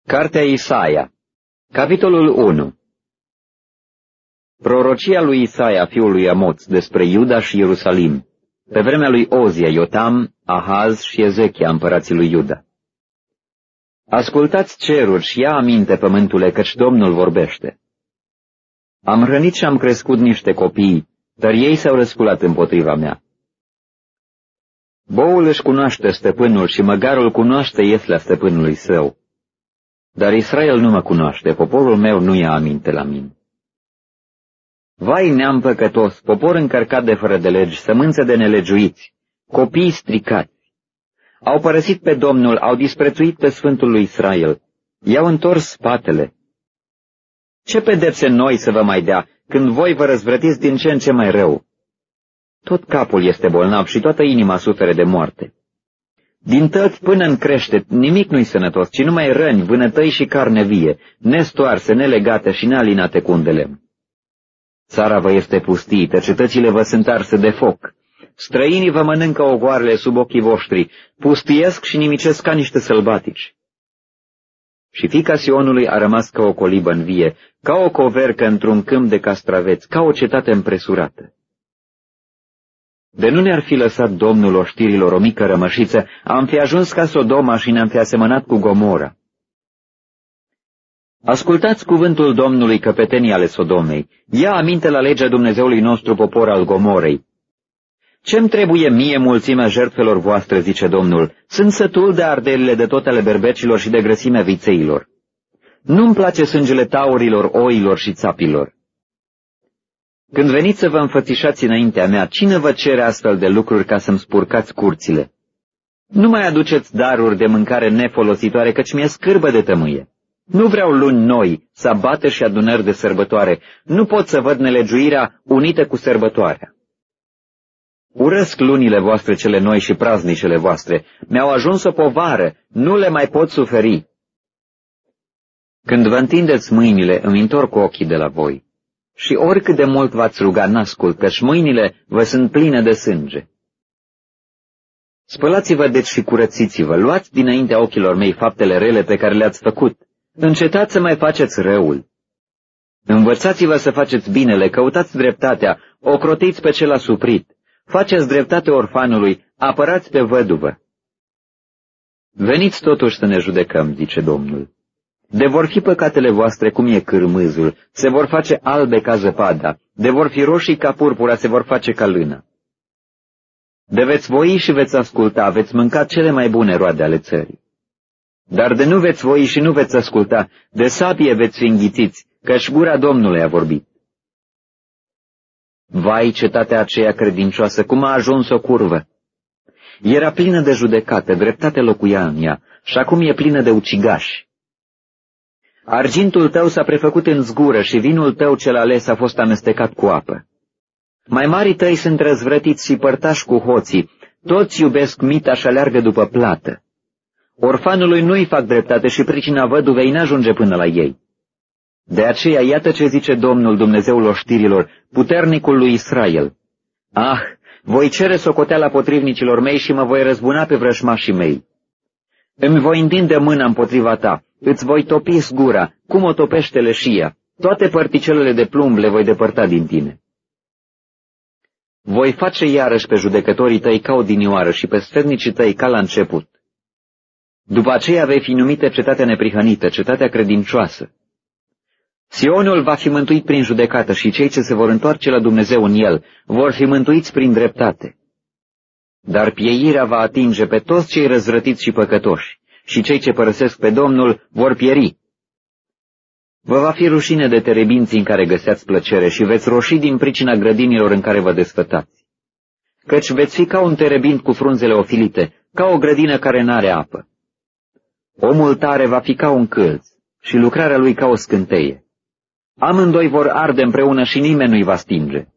Cartea Isaia, capitolul 1. Prorocia lui Isaia, fiul lui Amoț, despre Iuda și Ierusalim, pe vremea lui Ozia, Iotam, Ahaz și Ezechia, împărații lui Iuda. Ascultați ceruri și ia aminte, pământule, căci Domnul vorbește. Am hrănit și am crescut niște copii, dar ei s-au răsculat împotriva mea. Boul își cunoaște stăpânul și măgarul cunoaște ieslea stăpânului său. Dar Israel nu mă cunoaște, poporul meu nu ia aminte la mine. Vai, neam păcătos, popor încărcat de fără de legi, sămânță de nelegiuiți, copii stricați. Au părăsit pe Domnul, au disprețuit pe Sfântul lui Israel, i-au întors spatele. Ce pedepse noi să vă mai dea, când voi vă răzvrătiți din ce în ce mai rău? Tot capul este bolnav și toată inima suferă de moarte. Din tăți până în creștet nimic nu-i sănătos, ci numai răni, vânătăi și carne vie, nestoarse, nelegate și nealinate cu un de lemn. Țara vă este pustită, cetățile vă sunt arse de foc. Străinii vă mănâncă ogoarele sub ochii voștri, pustiesc și nimicesc ca niște sălbatici. Și fiica Sionului a rămas ca o colibă în vie, ca o covercă într-un câmp de castraveți, ca o cetate împresurată. De nu ne-ar fi lăsat Domnul oștirilor o mică rămășiță, am fi ajuns ca Sodoma și ne-am fi asemănat cu Gomora. Ascultați cuvântul Domnului, căpetenii ale Sodomei. Ia aminte la legea Dumnezeului nostru, popor al Gomorei. Ce-mi trebuie mie mulțimea jertfelor voastre, zice Domnul? Sunt sătul de arderile de tot ale berbecilor și de grăsimea vițeilor. Nu-mi place sângele taurilor, oilor și țapilor. Când veniți să vă înfățișați înaintea mea, cine vă cere astfel de lucruri ca să-mi spurcați curțile? Nu mai aduceți daruri de mâncare nefolositoare, căci mi-e scârbă de tămâie. Nu vreau luni noi, sabate și adunări de sărbătoare. Nu pot să văd nelegiuirea unită cu sărbătoarea. Urăsc lunile voastre cele noi și praznicele voastre. Mi-au ajuns o povară, nu le mai pot suferi. Când vă întindeți mâinile, îmi întorc ochii de la voi. Și oricât de mult v-ați ruga, n-ascult, căci mâinile vă sunt pline de sânge. Spălați-vă deci și curățiți-vă, luați dinaintea ochilor mei faptele rele pe care le-ați făcut. Încetați să mai faceți răul. Învățați-vă să faceți binele, căutați dreptatea, ocrotiți pe cel asuprit, faceți dreptate orfanului, apărați pe văduvă. Veniți totuși să ne judecăm, zice Domnul. De vor fi păcatele voastre cum e cârmâzul, se vor face albe ca zăpada, de vor fi roșii ca purpura, se vor face ca lână. De veți voi și veți asculta, veți mânca cele mai bune roade ale țării. Dar de nu veți voi și nu veți asculta, de sabie veți fi înghițiți, căci gura Domnului a vorbit. Vai, cetatea aceea credincioasă, cum a ajuns o curvă! Era plină de judecată, dreptate locuia în ea, și acum e plină de ucigași. Argintul tău s-a prefăcut în zgură și vinul tău cel ales a fost amestecat cu apă. Mai marii tăi sunt răzvrătiți și părtași cu hoții, toți iubesc mita și aleargă după plată. Orfanului nu-i fac dreptate și pricina văduvei n-ajunge până la ei. De aceea, iată ce zice Domnul, Dumnezeul oștirilor, puternicul lui Israel. Ah, voi cere socoteala potrivnicilor mei și mă voi răzbuna pe vrășmașii mei. Îmi voi întinde mâna împotriva ta, îți voi topi zgura, cum o topește leșia, toate părticelele de plumb le voi depărta din tine. Voi face iarăși pe judecătorii tăi ca odinioară și pe sfetnicii tăi ca la început. După aceea vei fi numită cetatea neprihănită, cetatea credincioasă. Sionul va fi mântuit prin judecată și cei ce se vor întoarce la Dumnezeu în el vor fi mântuiți prin dreptate. Dar pieirea va atinge pe toți cei răzvrătiți și păcătoși și cei ce părăsesc pe Domnul vor pieri. Vă va fi rușine de terebinții în care găseați plăcere și veți roși din pricina grădinilor în care vă desfătați. Căci veți fi ca un terebint cu frunzele ofilite, ca o grădină care n-are apă. Omul tare va fi ca un câlț și lucrarea lui ca o scânteie. Amândoi vor arde împreună și nimeni nu-i va stinge.